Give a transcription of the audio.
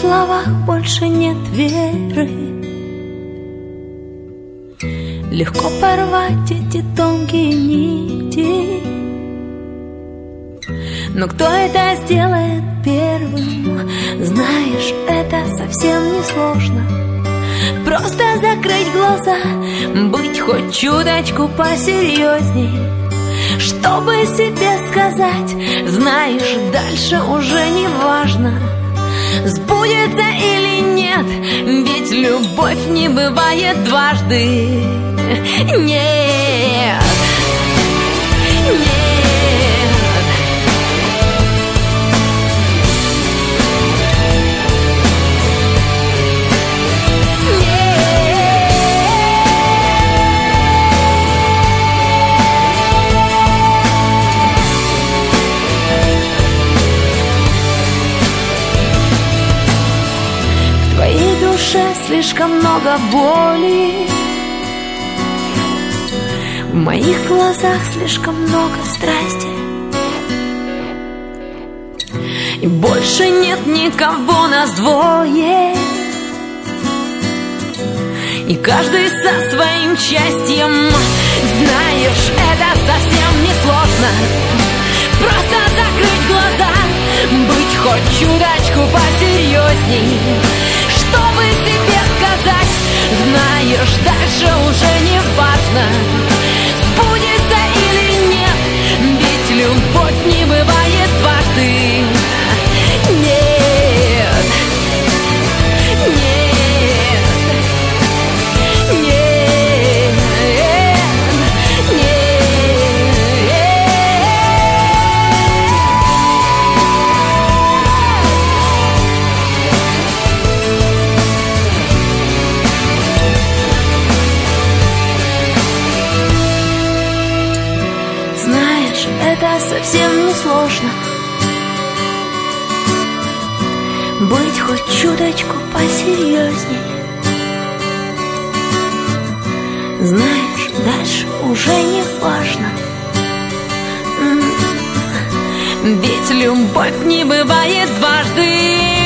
словах больше нет веры. Легко порвать эти тонкие нити, но кто это сделает первым? Знаешь, это совсем не сложно. Просто закрыть глаза, быть хоть чуточку посерьезней, чтобы себе сказать: знаешь, дальше уже не важно, сбудется или нет, ведь любовь не бывает дважды. Нет, слишком много боли, в моих глазах слишком много страсти, и больше нет никого, нас двое, и каждый со своим счастьем. Знаешь, это совсем не сложно, просто закрыть глаза, быть хоть чуточку посерьезней, чтобы себе сказать: знаешь, дальше уже не важно, сбудется или нет, ведь любовь не бывает дважды. Нет, нет, нет, нет. Это совсем не сложно, быть хоть чуточку посерьезней. Знаешь, дальше уже не важно, ведь любовь не бывает дважды.